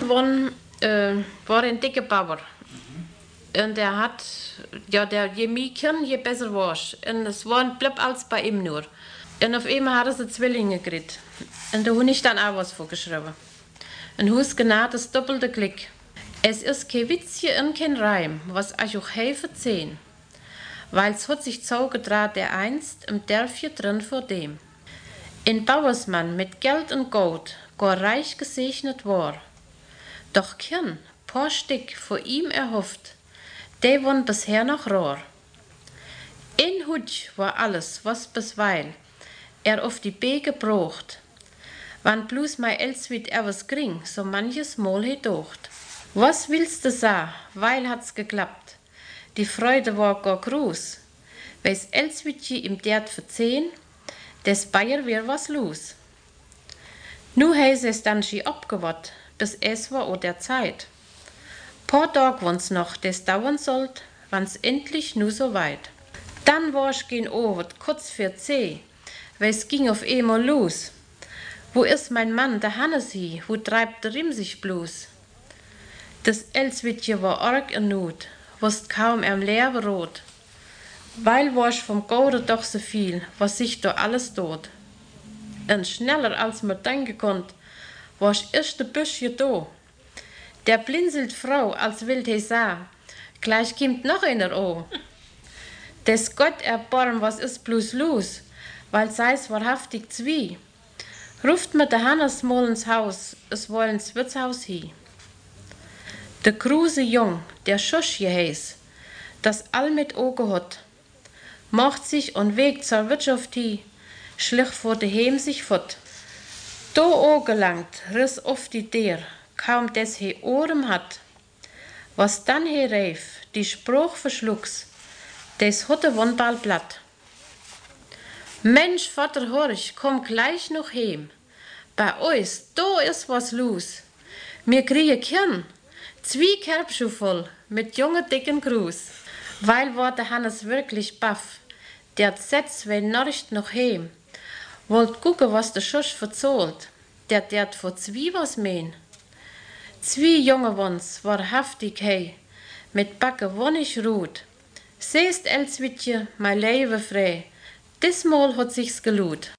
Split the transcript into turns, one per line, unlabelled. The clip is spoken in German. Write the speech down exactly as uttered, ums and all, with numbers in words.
Von, äh, war ein dicker Bauer. Und der hat, ja, der, je mehr Kind, je besser war's. Und es war, blieb alles bei ihm nur. Und auf einmal hat er so Zwillinge gekriegt. Und da habe ich dann auch was vorgeschrieben. Und hast genau das doppelte Glück. Es ist kein Witzchen und kein Reim, was euch auch helfen sehen. Weil es hat sich zugetraut, der einst im Dörfchen drin vor dem. Ein Bauersmann mit Geld und Gold, gar reich gesegnet war. Doch kein paar Stück vor ihm erhofft, der won bisher noch rar. In Hut war alles, was bisweil er auf die Bege brocht. Wann bloß mei Elswit er was gring, so manches Mal he docht. Was willst du sa, weil hat's geklappt? Die Freude war gar groß. Weis Elswitje im Dert verzehn, des Bayer wär was los. Nu heis es dann schi abgewott, bis es war o der Zeit. Paar Tag wann's noch, des dauern sollt, wann's endlich nu so weit. Dann war's gen Abend, kurz für zeh, weis ging auf einmal los. Wo ist mein Mann, der Hannes hi, wo treibt der Rim sich bloß? Das Elswitje war arg in Not, wusst kaum am Leben rot. Weil war's vom Gode doch so viel, was sich da alles tut. Und schneller als man denken konnt, war's erst de Büschje da. Der blinzelt Frau, als will he sa, gleich kimmt noch einer an. Des Gott erbarm, was ist bloß los, weil sei's wahrhaftig zwie. Ruft mit der Hannes mal ins Haus, es wollen's Wirtshaus hi. Der Kruse Jung, der Schuschje heiß, das all mit Auge hat, macht sich on Weg zur Wirtschaft hi, schlich vor de Heim sich fort. Do angelangt, riss auf die Tür, kaum des he Ohren hat. Was dann he rief, die Spruch verschlugs, des hatte won bald platt. Mensch, Vater horch, komm gleich noch heim. Bei uns, do is was los. Mir kriege Kirn, zwei Kerbschuh voll, mit junge dicken Gruß. Weil war der Hannes wirklich baff, der setzt wenn Nachricht noch heim. Wollt gucken, was der Schusch verzahlt, der dert vor zwei was mehn. Zwei junge Wons, wahrhaftig hey, mit Backe wonnig ruht. Seest Elswitje, mein Leben frei, diesmal hat sich's gelohnt.